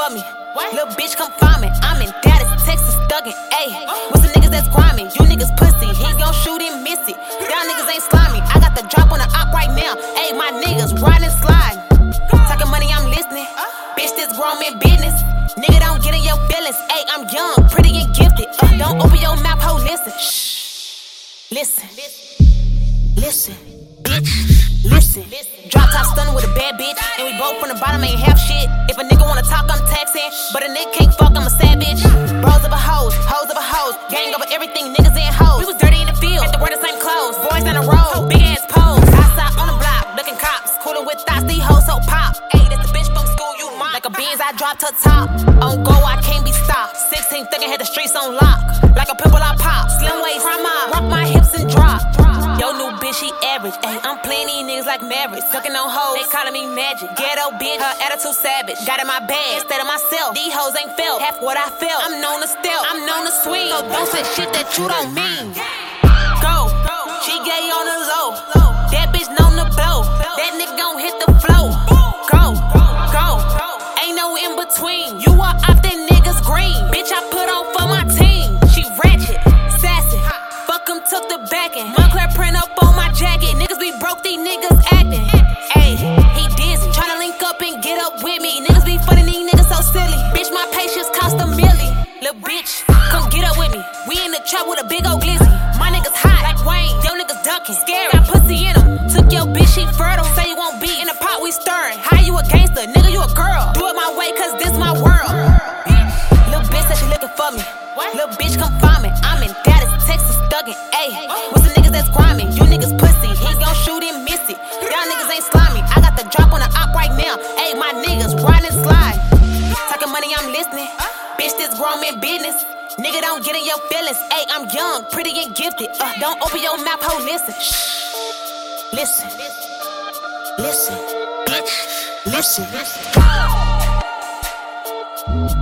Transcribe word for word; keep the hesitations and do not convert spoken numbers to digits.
for me. Little bitch, come find me. I'm in Dallas, Texas, thuggin', ayy. With some niggas that's grimy, you niggas pussy. He gon' shoot and miss it. Y'all niggas ain't slimy. I got the drop on the op right now. Ayy, my niggas riding, sliding. Talking money, I'm listening. Bitch, this grown man business. Nigga, don't get in your feelings. Ayy, I'm young, pretty and gifted. Uh, don't open your mouth, ho, listen. Shh. Listen. Listen. Bitch. Listen. Drop top stunning with a bad bitch. And we both from the bottom ain't half shit. If a nigga wanna talk, I'm taxing. But a nigga can't fuck, I'm a savage. Bros of a hoes, hoes of a hoes. Gang over everything, niggas and hoes. We was dirty in the field, had to wear the same clothes. Boys on the road, big ass pose. Outside on the block, looking cops. Cooler with thoughts, these hoes so pop. Ayy, that's the bitch from school, you mock. Like a Benz, I dropped her top. On go, I can't be stopped. sixteen thinking had the streets on lock. Like a pimple, I pop. Slim waist, crime mob. Rock my hips and drop. Yo, new bitch, she average. Ayy, I'm playing these niggas like marriage. Sucking on hoes, they calling me magic. Ghetto bitch, her attitude savage. Got in my bag instead of myself. These hoes ain't felt half what I felt. I'm known to steal, I'm known to swing. So don't say shit that you don't mean. Go, she gay on the low. That bitch known to blow. That nigga gon' hit the flow. Go, go, ain't no in between. You are off that nigga's green. Bitch, I put on for my team. She ratchet, sassy. Fuck him, took the backing. Moncler print up on my jacket. Niggas be broke, these niggas acting. Ayy, he dizzy. Tryna link up and get up with me. Niggas be funny, these niggas so silly. Bitch, my patience cost a milli. Lil' bitch, come get up with me. We in the trap with a big old glizzy. My niggas hot like Wayne. Yo niggas ducking. Scary, got pussy in them. Took your bitch, she fertile. Say you won't be in the pot, we stirring. How you a gangster? Nigga, you a girl. Do it my way, cause this my world. Lil' bitch said she looking for me. Lil' bitch, come find me. I'm in Dallas, Texas, thuggin', ayy. With some niggas that's grimy, you niggas pussy. He gon' shoot and miss it. Y'all niggas ain't slimy. I got the drop on the op right now. Ayy, my niggas riding slide. Talking money, I'm listening. Bitch, this grown man business. Nigga, don't get in your feelings. Ayy, I'm young, pretty and gifted. Uh, don't open your mouth, ho, listen. Shh. Listen. Listen. Bitch. Listen.